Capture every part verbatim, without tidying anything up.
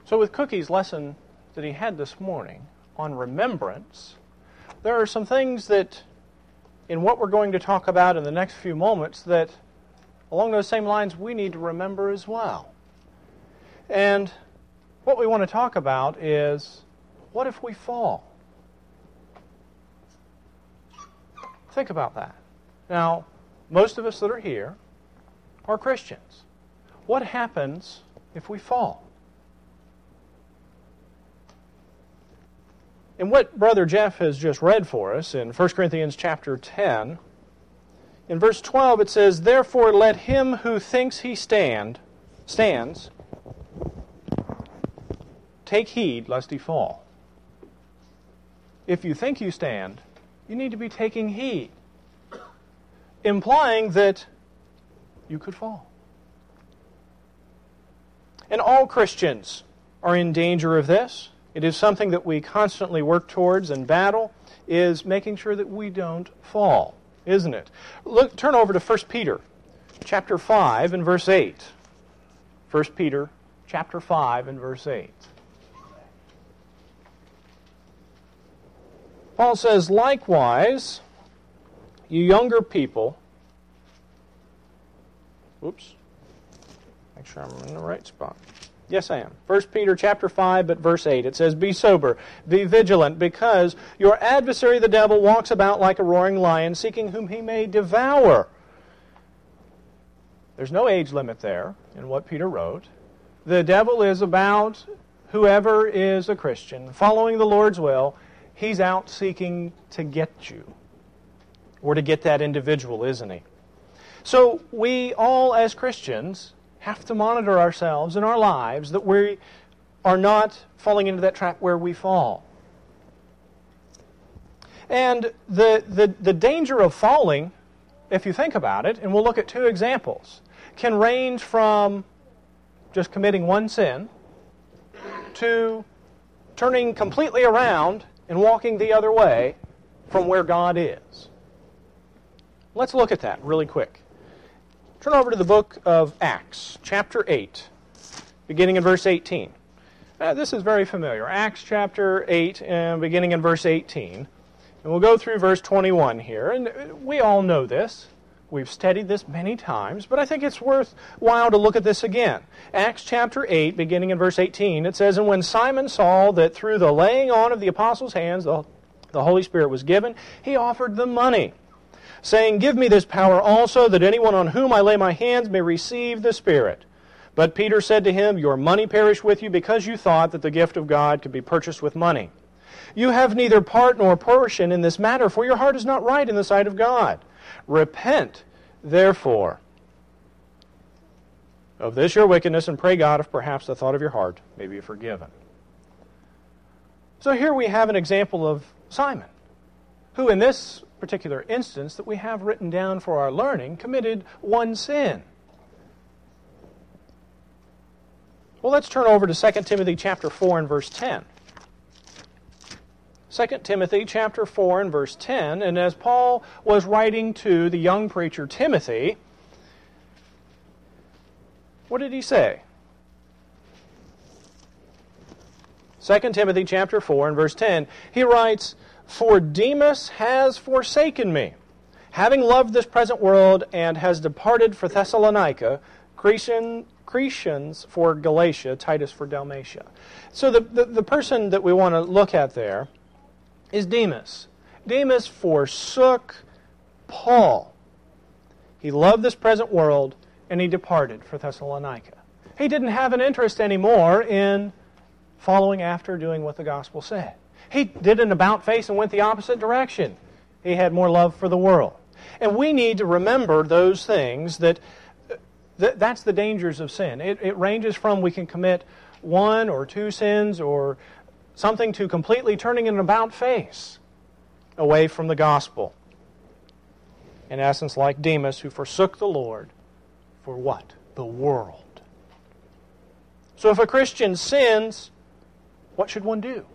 So with Cookie's lesson that he had this morning on remembrance, there are some things that, in what we're going to talk about in the next few moments, that along those same lines we need to remember as well. And what we want to talk about is, what if we fall? Think about that. Now, most of us that are here are Christians. What happens if we fall? And what Brother Jeff has just read for us in First Corinthians chapter ten, in verse twelve it says, "Therefore let him who thinks he stand, stands, take heed lest he fall." If you think you stand, you need to be taking heed, implying that you could fall. And all Christians are in danger of this. It is something that we constantly work towards and battle, is making sure that we don't fall, isn't it? Look, turn over to First Peter chapter five and verse eight. First Peter chapter five and verse eight. Paul says, "Likewise, you younger people..." Oops. Make sure I'm in the right spot. Yes, I am. First Peter chapter five, but verse eight. It says, "Be sober, be vigilant, because your adversary the devil walks about like a roaring lion, seeking whom he may devour." There's no age limit there in what Peter wrote. The devil is about whoever is a Christian, following the Lord's will. He's out seeking to get you, or to get that individual, isn't he? So we all, as Christians, have to monitor ourselves in our lives that we are not falling into that trap where we fall. And the, the, the danger of falling, if you think about it, and we'll look at two examples, can range from just committing one sin to turning completely around and walking the other way from where God is. Let's look at that really quick. Turn over to the book of Acts, chapter eight, beginning in verse eighteen. Uh, this is very familiar. Acts chapter eight, uh, beginning in verse eighteen. And we'll go through verse twenty-one here. And we all know this. We've studied this many times, but I think it's worthwhile to look at this again. Acts chapter eight, beginning in verse eighteen, it says, "And when Simon saw that through the laying on of the apostles' hands the, the Holy Spirit was given, he offered them money, saying, 'Give me this power also, that anyone on whom I lay my hands may receive the Spirit.' But Peter said to him, 'Your money perish with you, because you thought that the gift of God could be purchased with money. You have neither part nor portion in this matter, for your heart is not right in the sight of God. Repent, therefore, of this your wickedness, and pray God if perhaps the thought of your heart may be forgiven.'" So here we have an example of Simon, who in this particular instance that we have written down for our learning committed one sin. Well, let's turn over to Second Timothy chapter four and verse ten. Second Timothy chapter four and verse ten, and as Paul was writing to the young preacher Timothy, what did he say? Second Timothy chapter four and verse ten, he writes, "For Demas has forsaken me, having loved this present world, and has departed for Thessalonica, Cretan, Cretans for Galatia, Titus for Dalmatia." So the, the, the person that we want to look at there is Demas. Demas forsook Paul. He loved this present world, and he departed for Thessalonica. He didn't have an interest anymore in following after doing what the gospel said. He did an about-face and went the opposite direction. He had more love for the world. And we need to remember those things, that th- that's the dangers of sin. It, it ranges from we can commit one or two sins or something to completely turning an about-face away from the gospel. In essence, like Demas, who forsook the Lord for what? The world. So if a Christian sins, what should one do?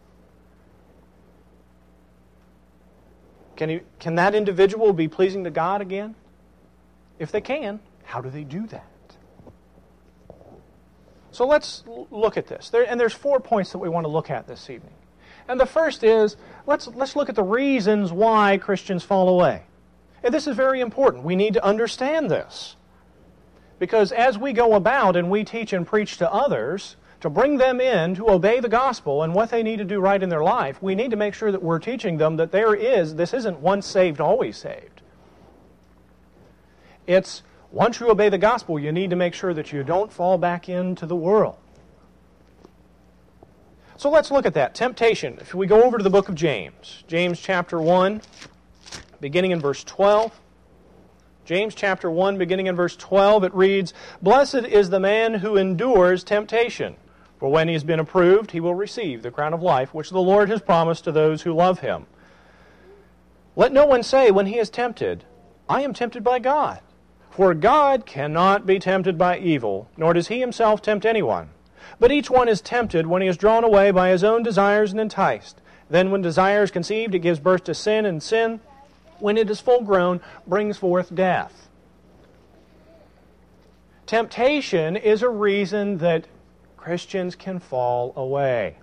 Can, he, can that individual be pleasing to God again? If they can, how do they do that? So let's look at this. There, and there's four points that we want to look at this evening. And the first is, let's, let's look at the reasons why Christians fall away. And this is very important. We need to understand this. Because as we go about and we teach and preach to others, to bring them in to obey the gospel and what they need to do right in their life, we need to make sure that we're teaching them that there is, this isn't once saved, always saved. It's once you obey the gospel, you need to make sure that you don't fall back into the world. So let's look at that. Temptation. If we go over to the book of James, James chapter one, beginning in verse twelve. James chapter one, beginning in verse twelve, it reads, "Blessed is the man who endures temptation, for when he has been approved, he will receive the crown of life, which the Lord has promised to those who love him. Let no one say when he is tempted, I am tempted by God. For God cannot be tempted by evil, nor does he himself tempt anyone. But each one is tempted when he is drawn away by his own desires and enticed. Then when desire is conceived, it gives birth to sin, and sin, when it is full grown, brings forth death." Temptation is a reason that Christians can fall away.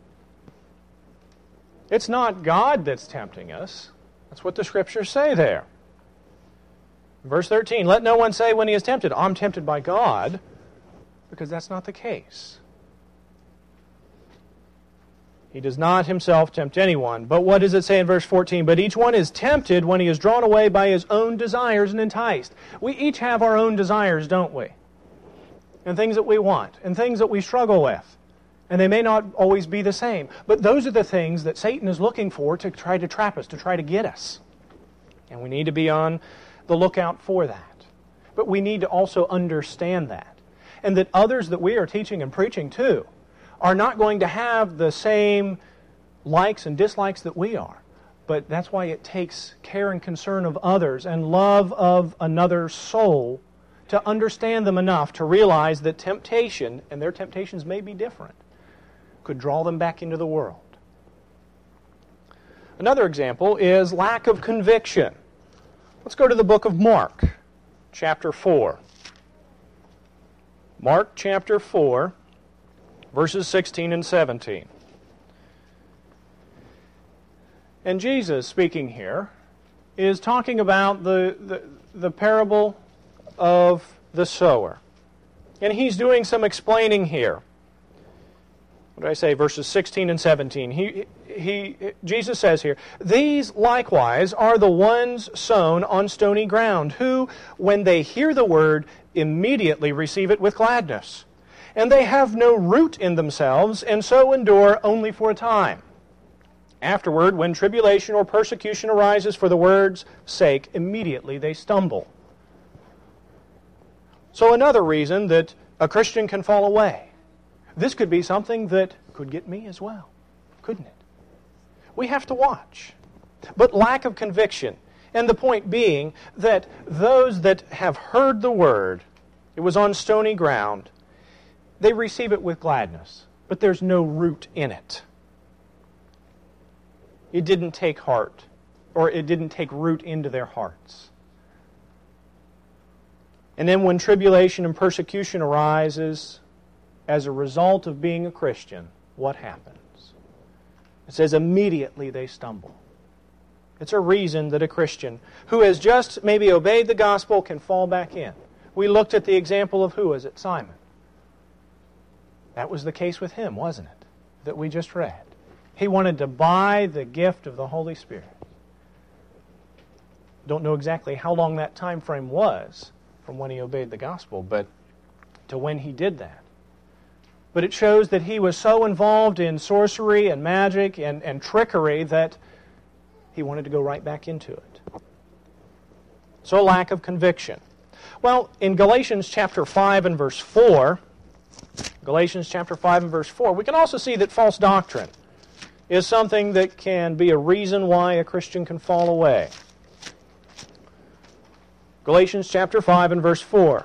It's not God that's tempting us. That's what the Scriptures say there. Verse thirteen, "Let no one say when he is tempted, I'm tempted by God," because that's not the case. He does not himself tempt anyone. But what does it say in verse fourteen? "But each one is tempted when he is drawn away by his own desires and enticed." We each have our own desires, don't we? And things that we want, and things that we struggle with. And they may not always be the same. But those are the things that Satan is looking for to try to trap us, to try to get us. And we need to be on the lookout for that. But we need to also understand that. And that others that we are teaching and preaching to are not going to have the same likes and dislikes that we are. But that's why it takes care and concern of others and love of another soul to understand them enough to realize that temptation, and their temptations may be different, could draw them back into the world. Another example is lack of conviction. Let's go to the book of Mark, chapter four. Mark chapter four, verses sixteen and seventeen. And Jesus, speaking here, is talking about the, the, the parable of the sower. And he's doing some explaining here. What did I say? Verses sixteen and seventeen. He, he, Jesus says here, "These likewise are the ones sown on stony ground, who, when they hear the word, immediately receive it with gladness. And they have no root in themselves, and so endure only for a time. Afterward, when tribulation or persecution arises for the word's sake, immediately they stumble." So another reason that a Christian can fall away. This could be something that could get me as well, couldn't it? We have to watch. But lack of conviction. And the point being that those that have heard the word, it was on stony ground, they receive it with gladness, but there's no root in it. It didn't take heart, or it didn't take root into their hearts. And then when tribulation and persecution arises as a result of being a Christian, what happens? It says immediately they stumble. It's a reason that a Christian who has just maybe obeyed the gospel can fall back in. We looked at the example of who was it? Simon. That was the case with him, wasn't it? That we just read. He wanted to buy the gift of the Holy Spirit. Don't know exactly how long that time frame was from when he obeyed the gospel, but to when he did that. But it shows that he was so involved in sorcery and magic and, and trickery that he wanted to go right back into it. So a lack of conviction. Well, in Galatians chapter five and verse four, Galatians chapter five and verse four, we can also see that false doctrine is something that can be a reason why a Christian can fall away. Galatians chapter five and verse four.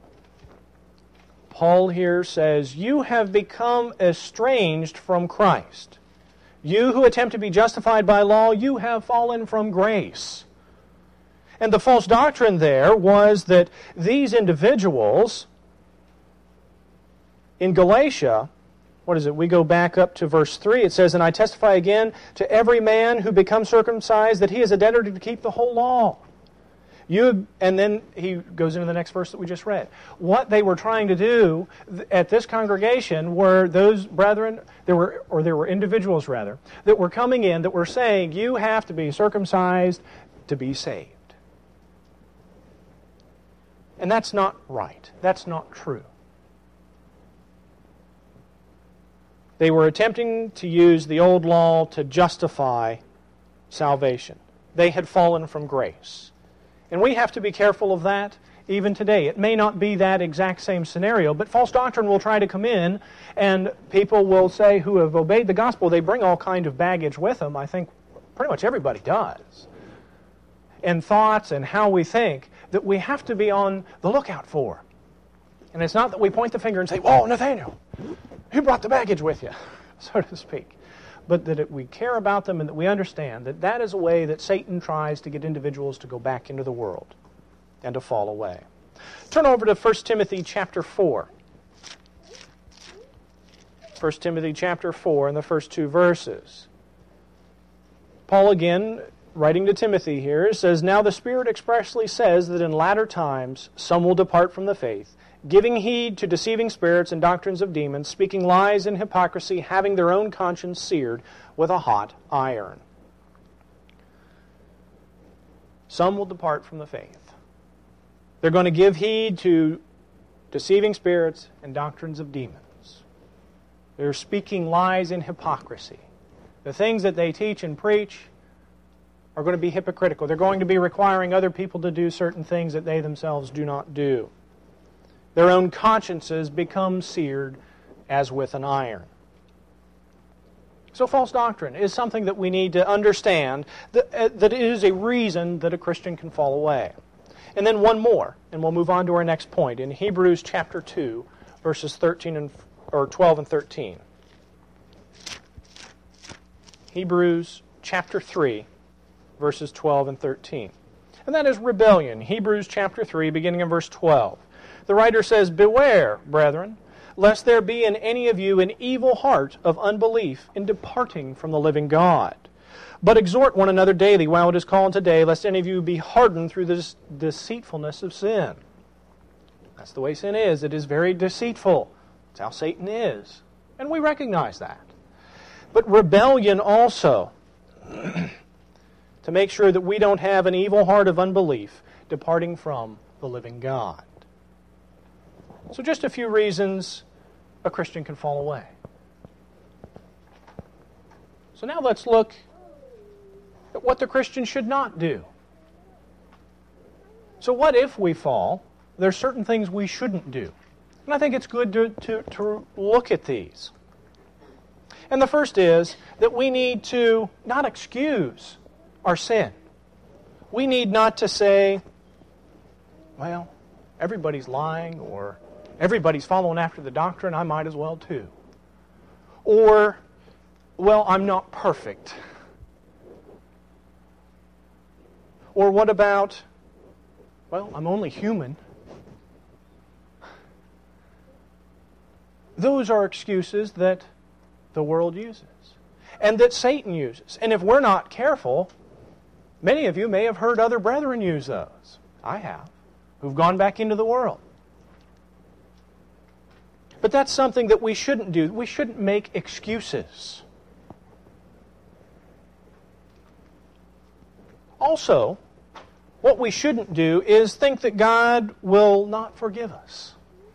Paul here says, "You have become estranged from Christ. You who attempt to be justified by law, you have fallen from grace." And the false doctrine there was that these individuals in Galatia, what is it? We go back up to verse three. It says, "And I testify again to every man who becomes circumcised that he is a debtor to keep the whole law." You, and then he goes into the next verse that we just read. What they were trying to do at this congregation were those brethren, there were, or there were individuals rather, that were coming in that were saying, you have to be circumcised to be saved. And that's not right. That's not true. They were attempting to use the old law to justify salvation. They had fallen from grace. And we have to be careful of that even today. It may not be that exact same scenario, but false doctrine will try to come in, and people will say who have obeyed the gospel, they bring all kind of baggage with them. I think pretty much everybody does. And thoughts and how we think that we have to be on the lookout for. And it's not that we point the finger and say, "Whoa, Nathaniel, you brought the baggage with you," so to speak. But that it, we care about them and that we understand that that is a way that Satan tries to get individuals to go back into the world and to fall away. Turn over to First Timothy chapter four. First Timothy chapter four and the first two verses. Paul again, writing to Timothy here, says, "Now the Spirit expressly says that in latter times some will depart from the faith, giving heed to deceiving spirits and doctrines of demons, speaking lies and hypocrisy, having their own conscience seared with a hot iron." Some will depart from the faith. They're going to give heed to deceiving spirits and doctrines of demons. They're speaking lies and hypocrisy. The things that they teach and preach are going to be hypocritical. They're going to be requiring other people to do certain things that they themselves do not do. Their own consciences become seared as with an iron. So false doctrine is something that we need to understand, that, uh, that it is a reason that a Christian can fall away. And then one more, and we'll move on to our next point, in Hebrews chapter two, verses thirteen and or twelve and thirteen. Hebrews chapter three, verses twelve and thirteen. And that is rebellion. Hebrews chapter three, beginning in verse twelve. The writer says, "Beware, brethren, lest there be in any of you an evil heart of unbelief in departing from the living God. But exhort one another daily while it is called today, lest any of you be hardened through the deceitfulness of sin." That's the way sin is. It is very deceitful. It's how Satan is. And we recognize that. But rebellion also, to make sure that we don't have an evil heart of unbelief departing from the living God. So just a few reasons a Christian can fall away. So now let's look at what the Christian should not do. So what if we fall? There's certain things we shouldn't do. And I think it's good to, to, to look at these. And the first is that we need to not excuse our sin. We need not to say, well, everybody's lying, or everybody's following after the doctrine, I might as well too. Or, well, I'm not perfect. Or what about, well, I'm only human. Those are excuses that the world uses and that Satan uses. And if we're not careful, many of you may have heard other brethren use those. I have, who've gone back into the world. But that's something that we shouldn't do. We shouldn't make excuses. Also, what we shouldn't do is think that God will not forgive us.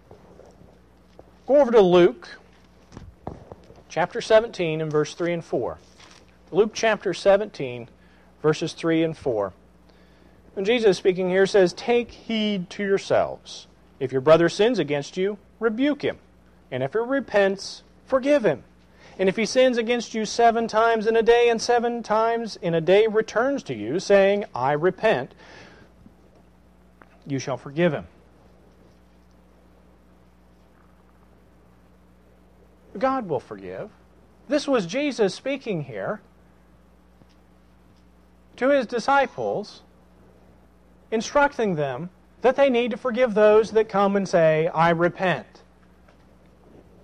Go over to Luke chapter seventeen and verse three and four. Luke chapter seventeen, verses three and four. And Jesus speaking here says, "Take heed to yourselves. If your brother sins against you, rebuke him. And if he repents, forgive him. And if he sins against you seven times in a day, and seven times in a day returns to you, saying, I repent, you shall forgive him." God will forgive. This was Jesus speaking here to his disciples, instructing them that they need to forgive those that come and say, I repent.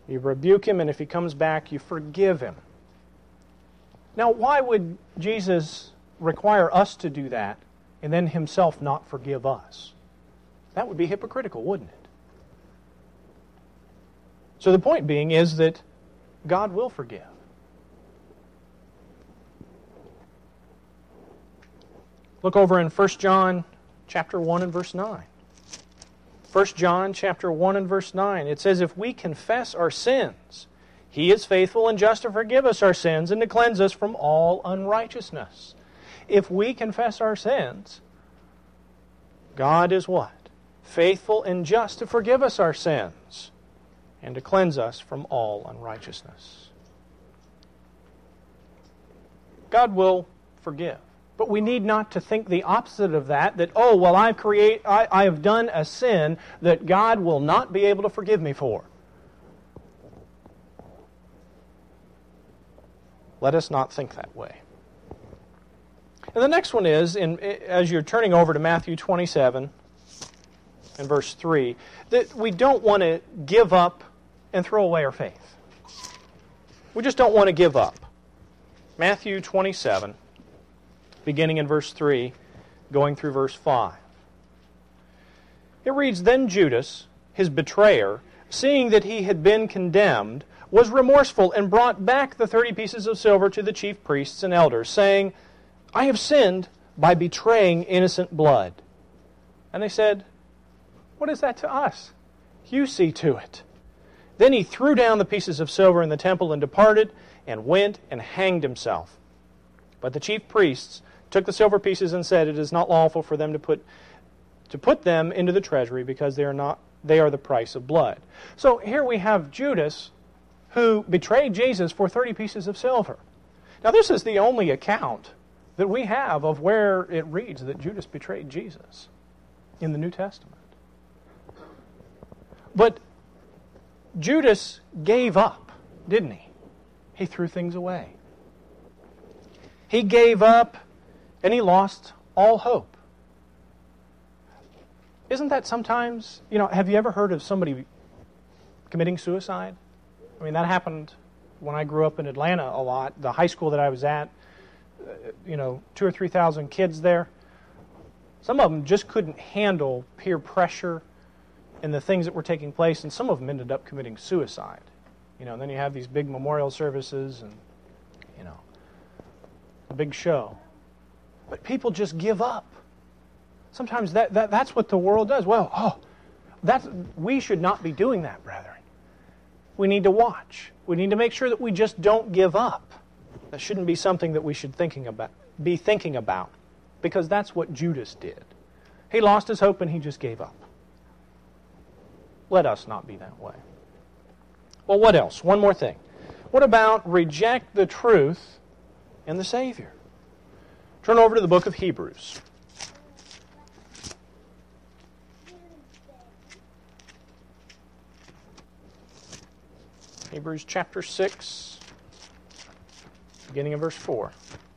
You rebuke him, and if he comes back, you forgive him. Now, why would Jesus require us to do that and then himself not forgive us? That would be hypocritical, wouldn't it? So the point being is that God will forgive. Look over in First John chapter one and verse nine. First John chapter one and verse nine. It says, if we confess our sins, He is faithful and just to forgive us our sins and to cleanse us from all unrighteousness. If we confess our sins, God is what? Faithful and just to forgive us our sins and to cleanse us from all unrighteousness. God will forgive. But we need not to think the opposite of that, that, oh, well, I've create, I, I have done a sin that God will not be able to forgive me for. Let us not think that way. And the next one is, in, as you're turning over to Matthew twenty-seven and verse three, that we don't want to give up and throw away our faith. We just don't want to give up. Matthew twenty-seven, beginning in verse three, going through verse five. It reads, then Judas, his betrayer, seeing that he had been condemned, was remorseful and brought back the thirty pieces of silver to the chief priests and elders, saying, I have sinned by betraying innocent blood. And they said, what is that to us? You see to it. Then he threw down the pieces of silver in the temple and departed, and went and hanged himself. But the chief priests took the silver pieces and said, it is not lawful for them to put to put them into the treasury, because they are not they are the price of blood. So here we have Judas, who betrayed Jesus for thirty pieces of silver. Now this is the only account that we have of where it reads that Judas betrayed Jesus in the New Testament. But Judas gave up, didn't he? He threw things away. He gave up and he lost all hope. Isn't that sometimes, you know, have you ever heard of somebody committing suicide? I mean, that happened when I grew up in Atlanta a lot. The high school that I was at, you know, two or three thousand kids there. Some of them just couldn't handle peer pressure and the things that were taking place, and some of them ended up committing suicide. You know, and then you have these big memorial services and, you know, a big show. But people just give up. Sometimes that, that that's what the world does. Well, oh, that's, we should not be doing that, brethren. We need to watch. We need to make sure that we just don't give up. That shouldn't be something that we should thinking about, be thinking about, because that's what Judas did. He lost his hope and he just gave up. Let us not be that way. Well, what else? One more thing. What about reject the truth and the Savior? Turn over to the book of Hebrews. Hebrews chapter six, beginning in verse four.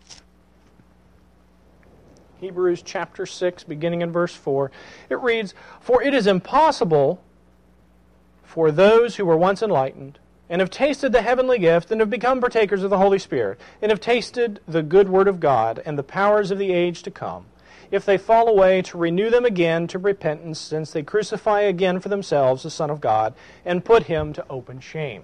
Hebrews chapter six, beginning in verse four. It reads, for it is impossible for those who were once enlightened, and have tasted the heavenly gift, and have become partakers of the Holy Spirit, and have tasted the good word of God, and the powers of the age to come, if they fall away, to renew them again to repentance, since they crucify again for themselves the Son of God, and put him to open shame.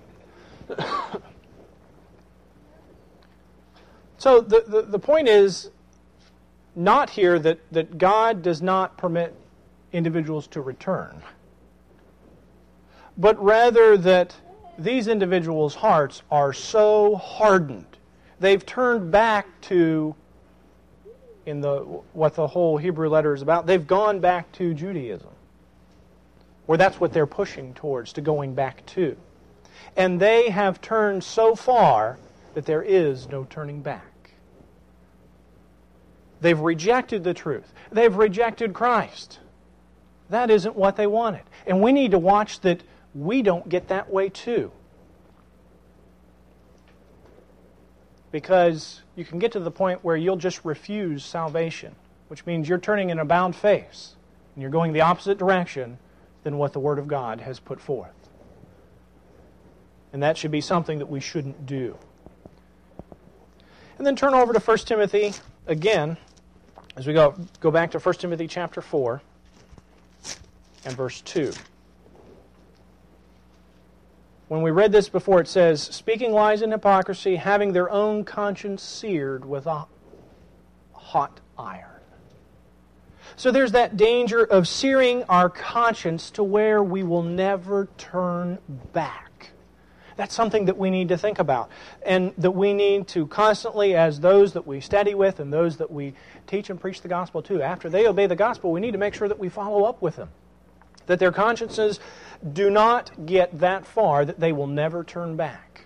So the, the, the point is not here that, that God does not permit individuals to return, but rather that these individuals' hearts are so hardened. They've turned back to, in the what the whole Hebrew letter is about, they've gone back to Judaism, or that's what they're pushing towards, to going back to. And they have turned so far that there is no turning back. They've rejected the truth. They've rejected Christ. That isn't what they wanted. And we need to watch that we don't get that way too. Because you can get to the point where you'll just refuse salvation, which means you're turning an about face, and you're going the opposite direction than what the Word of God has put forth. And that should be something that we shouldn't do. And then turn over to First Timothy again, as we go, go back to First Timothy chapter four and verse two. When we read this before, it says, speaking lies and hypocrisy, having their own conscience seared with a hot iron. So there's that danger of searing our conscience to where we will never turn back. That's something that we need to think about, and that we need to constantly, as those that we study with and those that we teach and preach the gospel to, after they obey the gospel, we need to make sure that we follow up with them. That their consciences do not get that far that they will never turn back.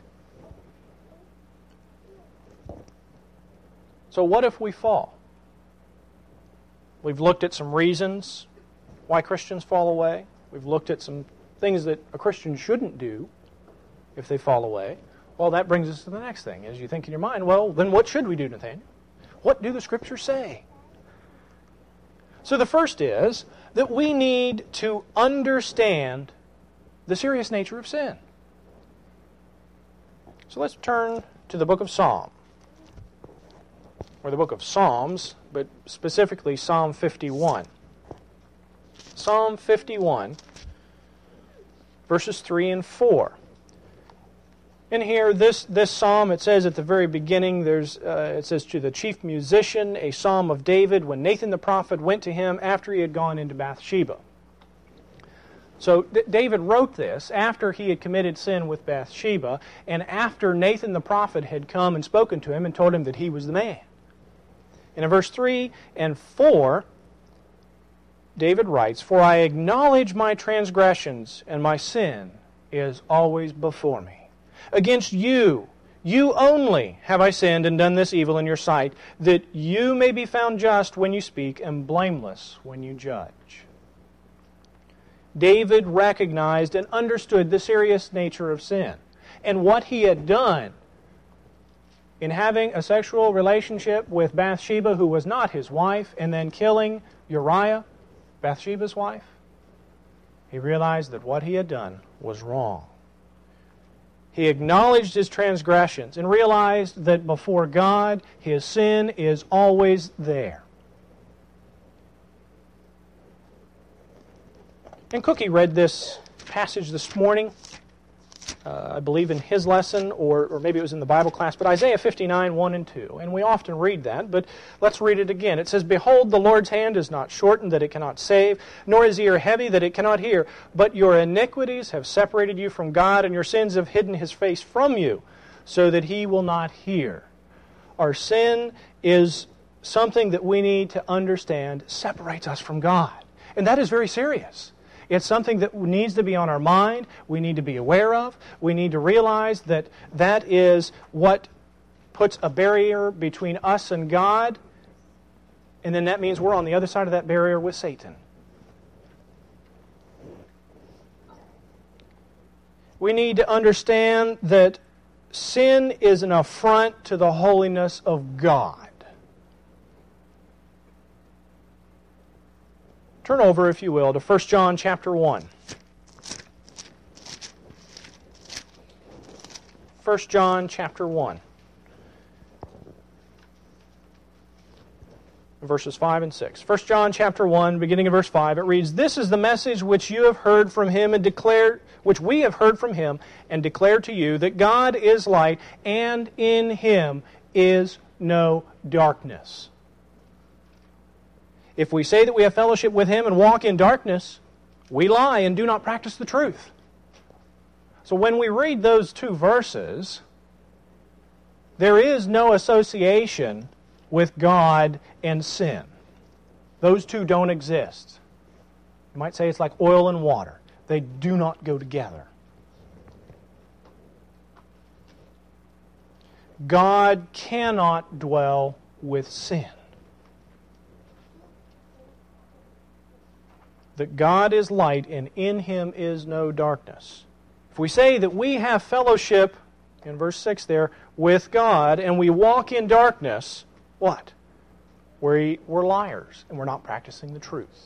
So what if we fall? We've looked at some reasons why Christians fall away. We've looked at some things that a Christian shouldn't do if they fall away. Well, that brings us to the next thing. As you think in your mind, well, then what should we do, Nathaniel? What do the Scriptures say? So the first is that we need to understand the serious nature of sin. So let's turn to the book of Psalm, or the book of Psalms, but specifically Psalm fifty-one. Psalm fifty-one, verses three and four. In here, this, this psalm, it says at the very beginning, there's uh, it says, to the chief musician, a psalm of David, when Nathan the prophet went to him after he had gone into Bathsheba. So D- David wrote this after he had committed sin with Bathsheba, and after Nathan the prophet had come and spoken to him and told him that he was the man. And in verse three and four, David writes, for I acknowledge my transgressions, and my sin is always before me. Against you, you only have I sinned and done this evil in your sight, that you may be found just when you speak and blameless when you judge. David recognized and understood the serious nature of sin and what he had done in having a sexual relationship with Bathsheba, who was not his wife, and then killing Uriah, Bathsheba's wife. He realized that what he had done was wrong. He acknowledged his transgressions and realized that before God, his sin is always there. And Cookie read this passage this morning, uh, I believe in his lesson, or, or maybe it was in the Bible class, but Isaiah fifty-nine, one and two. And we often read that, but let's read it again. It says, behold, the Lord's hand is not shortened that it cannot save, nor his ear heavy that it cannot hear. But your iniquities have separated you from God, and your sins have hidden his face from you, so that he will not hear. Our sin is something that we need to understand separates us from God. And that is very serious. It's something that needs to be on our mind, we need to be aware of, we need to realize that that is what puts a barrier between us and God, and then that means we're on the other side of that barrier with Satan. We need to understand that sin is an affront to the holiness of God. Turn over, if you will, to First John chapter one. First John chapter one. Verses five and six. First John chapter one, beginning in verse five, it reads, this is the message which you have heard from him and declared, which we have heard from him and declared to you, that God is light, and in him is no darkness. If we say that we have fellowship with him and walk in darkness, we lie and do not practice the truth. So when we read those two verses, there is no association with God and sin. Those two don't exist. You might say it's like oil and water. They do not go together. God cannot dwell with sin. That God is light and in him is no darkness. If we say that we have fellowship, in verse six there, with God, and we walk in darkness, what? We're, we're liars, and we're not practicing the truth.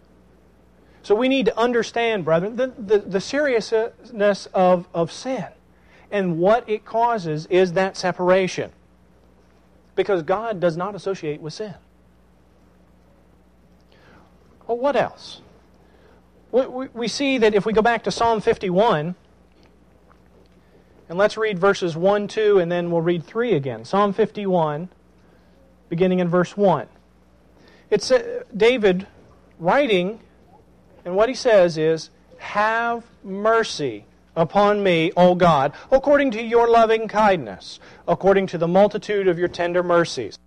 So we need to understand, brethren, the, the, the seriousness of, of sin. And what it causes is that separation. Because God does not associate with sin. Well, what else? We, we see that if we go back to Psalm fifty-one, and let's read verses one, two, and then we'll read three again. Psalm fifty-one, beginning in verse one. It's uh, David writing, and what he says is, "Have mercy upon me, O God, according to your loving kindness, according to the multitude of your tender mercies.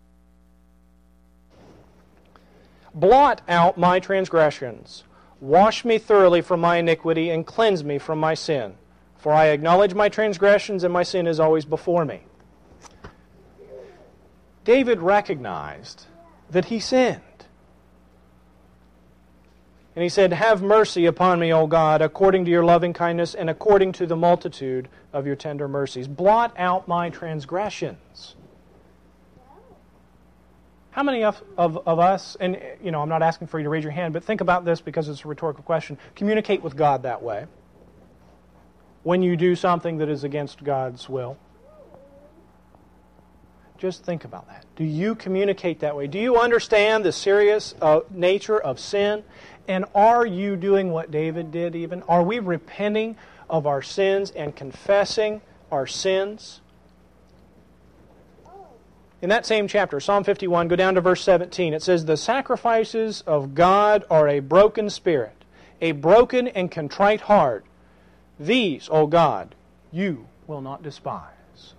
Blot out my transgressions. Wash me thoroughly from my iniquity, and cleanse me from my sin. For I acknowledge my transgressions, and my sin is always before me." David recognized that he sinned. And he said, "Have mercy upon me, O God, according to your loving kindness and according to the multitude of your tender mercies. Blot out my transgressions." How many of, of, of us, and you know, I'm not asking for you to raise your hand, but think about this because it's a rhetorical question, communicate with God that way when you do something that is against God's will? Just think about that. Do you communicate that way? Do you understand the serious uh, nature of sin? And are you doing what David did even? Are we repenting of our sins and confessing our sins? In that same chapter, Psalm fifty-one, go down to verse seventeen. It says, "The sacrifices of God are a broken spirit, a broken and contrite heart. These, O God, you will not despise."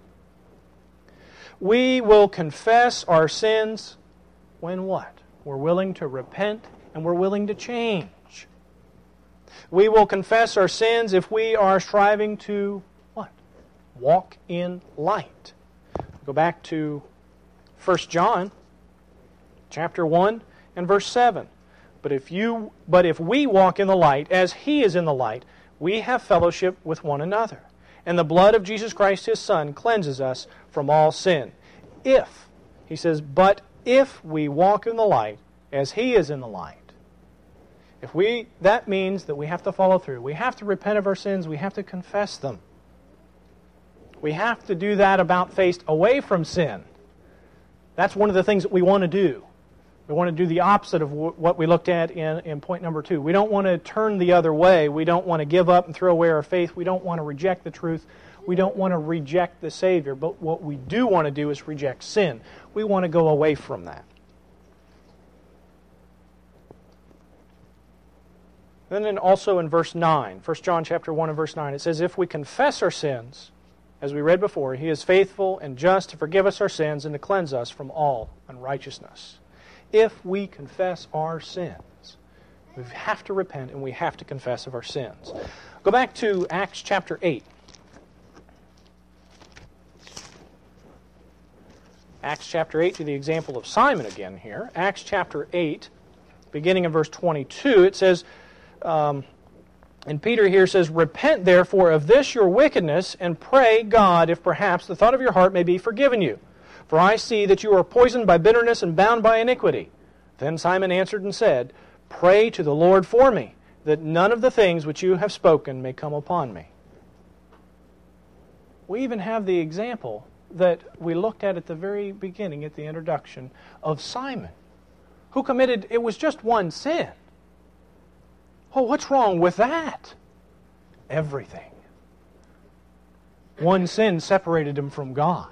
We will confess our sins when what? We're willing to repent and we're willing to change. We will confess our sins if we are striving to what? Walk in light. Go back to First John chapter one and verse seven. But if you but if we walk in the light as he is in the light, we have fellowship with one another. And the blood of Jesus Christ his Son cleanses us from all sin. If, he says, but if we walk in the light as he is in the light, if we, that means that we have to follow through. We have to repent of our sins. We have to confess them. We have to do that about face away from sin. That's one of the things that we want to do. We want to do the opposite of what we looked at in, in point number two. We don't want to turn the other way. We don't want to give up and throw away our faith. We don't want to reject the truth. We don't want to reject the Savior. But what we do want to do is reject sin. We want to go away from that. And then also in verse nine, First John chapter one and verse nine, it says, "If we confess our sins, as we read before, he is faithful and just to forgive us our sins and to cleanse us from all unrighteousness." If we confess our sins, we have to repent and we have to confess of our sins. Go back to Acts chapter eight. Acts chapter eight, to the example of Simon again here. Acts chapter eight, beginning in verse twenty-two, it says, um, and Peter here says, "Repent therefore of this your wickedness, and pray God if perhaps the thought of your heart may be forgiven you. For I see that you are poisoned by bitterness and bound by iniquity." Then Simon answered and said, "Pray to the Lord for me, that none of the things which you have spoken may come upon me." We even have the example that we looked at at the very beginning, at the introduction, of Simon, who committed, it was just one sin. Oh, what's wrong with that? Everything. One sin separated him from God.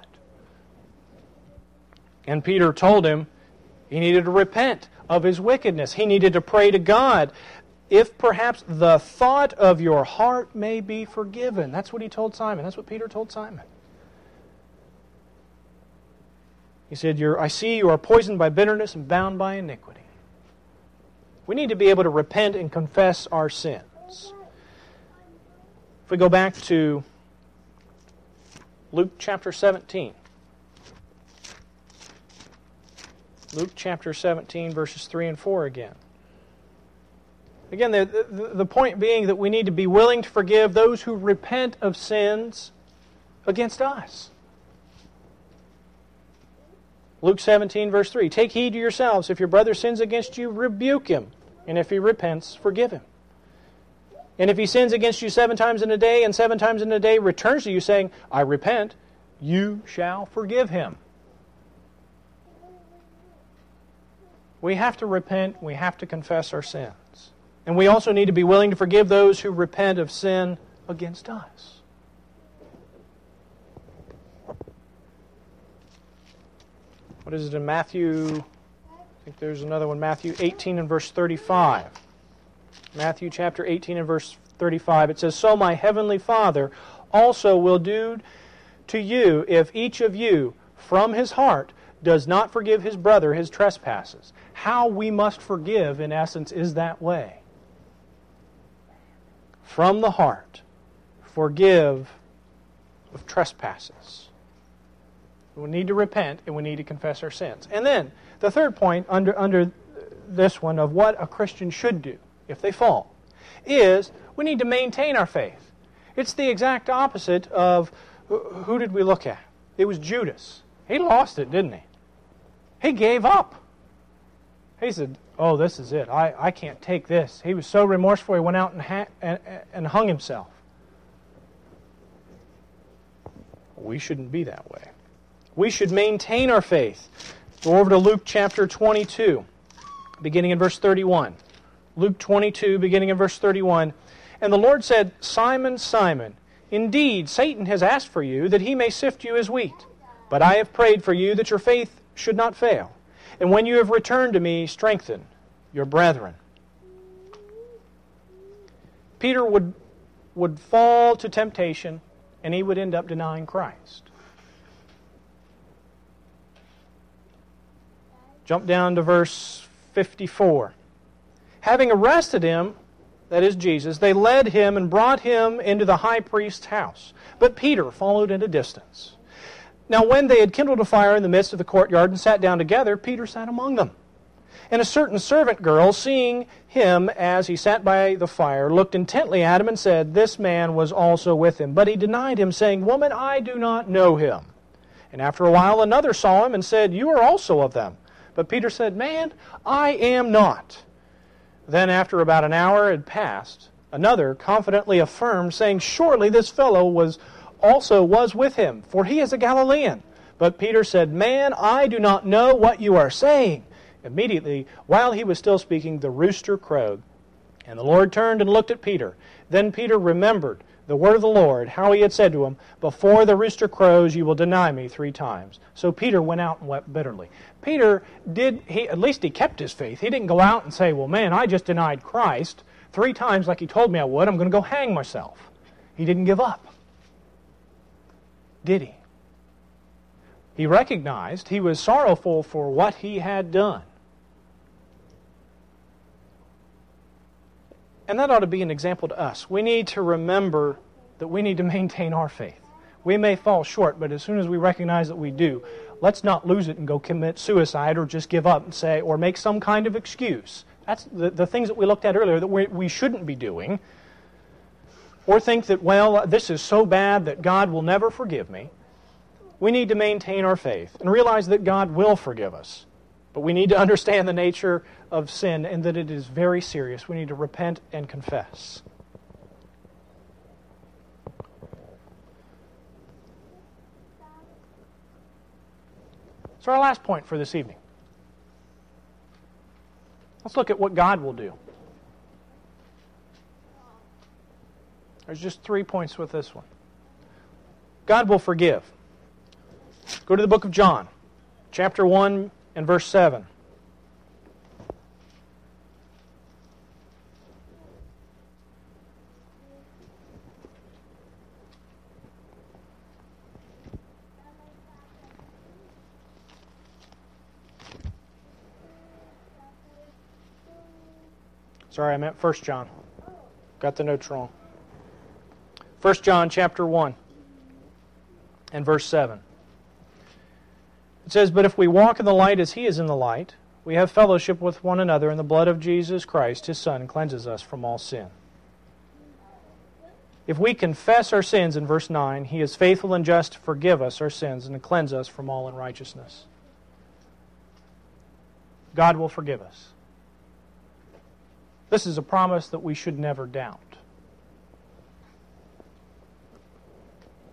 And Peter told him he needed to repent of his wickedness. He needed to pray to God, if perhaps the thought of your heart may be forgiven. That's what he told Simon. That's what Peter told Simon. He said, You're, I see you are poisoned by bitterness and bound by iniquity. We need to be able to repent and confess our sins. If we go back to Luke chapter seventeen. Luke chapter seventeen, verses three and four again. Again, the, the, the point being that we need to be willing to forgive those who repent of sins against us. Luke seventeen, verse three. "Take heed to yourselves. If your brother sins against you, rebuke him. And if he repents, forgive him." And if he sins against you seven times in a day, and seven times in a day returns to you saying, I repent, you shall forgive him. We have to repent. We have to confess our sins. And we also need to be willing to forgive those who repent of sin against us. What is it in Matthew? I think there's another one. Matthew eighteen and verse thirty-five. Matthew chapter eighteen and verse thirty-five. It says, So my heavenly Father also will do to you if each of you from his heart does not forgive his brother his trespasses. How we must forgive, in essence, is that way. From the heart, forgive of trespasses. We need to repent and we need to confess our sins. And then, the third point under, under this one of what a Christian should do if they fall is we need to maintain our faith. It's the exact opposite of, who did we look at? It was Judas. He lost it, didn't he? He gave up. He said, oh, this is it. I, I can't take this. He was so remorseful, he went out and, ha- and, and hung himself. We shouldn't be that way. We should maintain our faith. Go over to Luke chapter twenty-two, beginning in verse thirty-one. Luke twenty-two, beginning in verse thirty-one. And the Lord said, Simon, Simon, indeed Satan has asked for you that he may sift you as wheat. But I have prayed for you that your faith should not fail. And when you have returned to me, strengthen your brethren. Peter would, would fall to temptation, and he would end up denying Christ. Jump down to verse fifty-four. Having arrested him, that is Jesus, they led him and brought him into the high priest's house. But Peter followed at a distance. Now when they had kindled a fire in the midst of the courtyard and sat down together, Peter sat among them. And a certain servant girl, seeing him as he sat by the fire, looked intently at him and said, This man was also with him. But he denied him, saying, Woman, I do not know him. And after a while another saw him and said, You are also of them. But Peter said, Man, I am not. Then after about an hour had passed, another confidently affirmed, saying, Surely this fellow was also was with him, for he is a Galilean. But Peter said, Man, I do not know what you are saying. Immediately, while he was still speaking, the rooster crowed. And the Lord turned and looked at Peter. Then Peter remembered the word of the Lord, how he had said to him, Before the rooster crows, you will deny me three times. So Peter went out and wept bitterly. Peter did, he at least he kept his faith. He didn't go out and say, Well, man, I just denied Christ three times like he told me I would. I'm going to go hang myself. He didn't give up. Did he? He recognized he was sorrowful for what he had done. And that ought to be an example to us. We need to remember that we need to maintain our faith. We may fall short, but as soon as we recognize that we do, let's not lose it and go commit suicide or just give up and say, or make some kind of excuse. That's the, the things that we looked at earlier that we, we shouldn't be doing. Or think that, well, this is so bad that God will never forgive me. We need to maintain our faith and realize that God will forgive us. But we need to understand the nature of sin and that it is very serious. We need to repent and confess. So our last point for this evening. Let's look at what God will do. There's just three points with this one. God will forgive. Go to the book of John, chapter one and verse seven. Sorry, I meant First John. Got the notes wrong. First John chapter one and verse seven. It says, But if we walk in the light as he is in the light, we have fellowship with one another, and the blood of Jesus Christ, his Son, cleanses us from all sin. If we confess our sins, in verse nine, he is faithful and just to forgive us our sins and to cleanse us from all unrighteousness. God will forgive us. This is a promise that we should never doubt.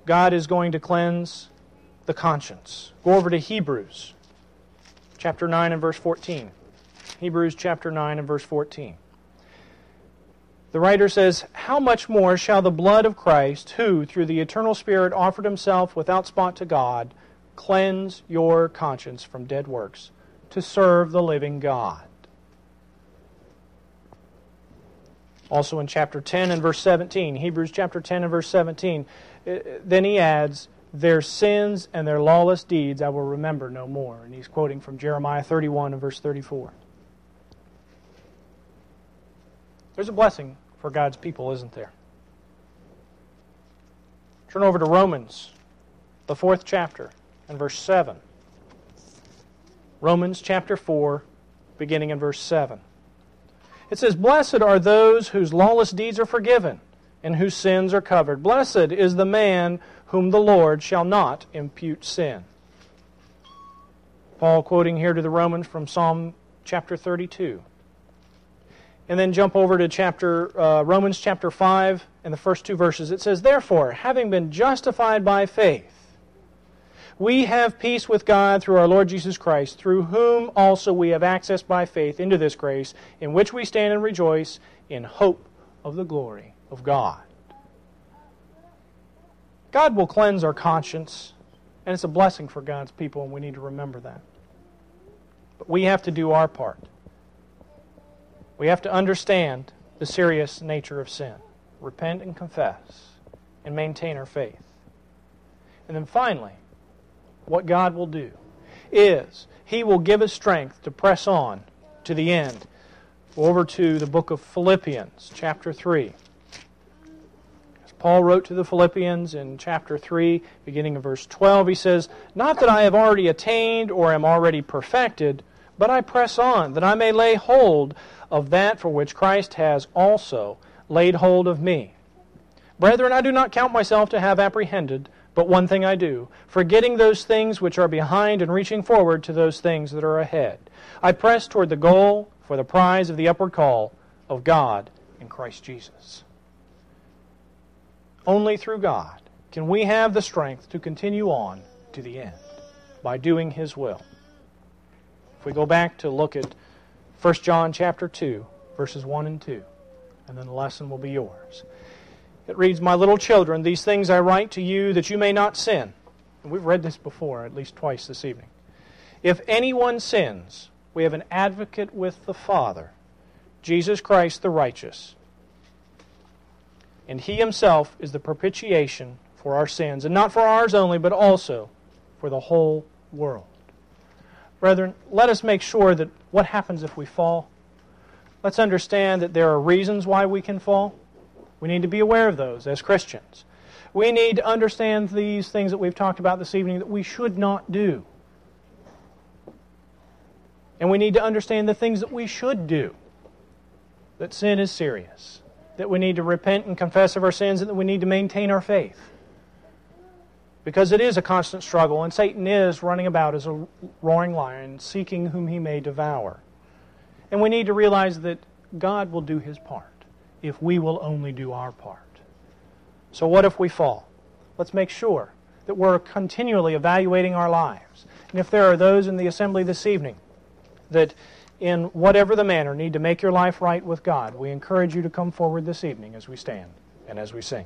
God is going to cleanse the conscience. Go over to Hebrews chapter nine and verse fourteen. Hebrews chapter nine and verse fourteen. The writer says, "How much more shall the blood of Christ, who through the eternal Spirit offered himself without spot to God, cleanse your conscience from dead works to serve the living God?" Also in chapter ten and verse seventeen, Hebrews chapter ten and verse seventeen, then he adds, "Their sins and their lawless deeds I will remember no more." And he's quoting from Jeremiah thirty-one and verse thirty-four. There's a blessing for God's people, isn't there? Turn over to Romans, the fourth chapter, and verse seven. Romans chapter four, beginning in verse seven. It says, "Blessed are those whose lawless deeds are forgiven, and whose sins are covered. Blessed is the man whom the Lord shall not impute sin." Paul quoting here to the Romans from Psalm chapter thirty-two. And then jump over to chapter uh, Romans chapter five and the first two verses. It says, "Therefore, having been justified by faith, we have peace with God through our Lord Jesus Christ, through whom also we have access by faith into this grace, in which we stand and rejoice in hope of the glory of God." God will cleanse our conscience, and it's a blessing for God's people, and we need to remember that. But we have to do our part. We have to understand the serious nature of sin, repent and confess, and maintain our faith. And then finally, what God will do is He will give us strength to press on to the end. Go over to the book of Philippians, chapter three. As Paul wrote to the Philippians in chapter three, beginning of verse twelve, he says, "Not that I have already attained or am already perfected, but I press on, that I may lay hold of that for which Christ has also laid hold of me. Brethren, I do not count myself to have apprehended, but one thing I do, forgetting those things which are behind and reaching forward to those things that are ahead. I press toward the goal for the prize of the upward call of God in Christ Jesus." Only through God can we have the strength to continue on to the end, by doing His will. If we go back to look at First John chapter two, verses one and two, and then the lesson will be yours. It reads, "My little children, these things I write to you that you may not sin." And we've read this before, at least twice this evening. "If anyone sins, we have an advocate with the Father, Jesus Christ the righteous. And He Himself is the propitiation for our sins, and not for ours only, but also for the whole world." Brethren, let us make sure that what happens if we fall? Let's understand that there are reasons why we can fall. We need to be aware of those as Christians. We need to understand these things that we've talked about this evening that we should not do. And we need to understand the things that we should do. That sin is serious. That we need to repent and confess of our sins, and that we need to maintain our faith. Because it is a constant struggle, and Satan is running about as a roaring lion, seeking whom he may devour. And we need to realize that God will do His part, if we will only do our part. So what if we fall? Let's make sure that we're continually evaluating our lives. And if there are those in the assembly this evening that in whatever the manner need to make your life right with God, we encourage you to come forward this evening as we stand and as we sing.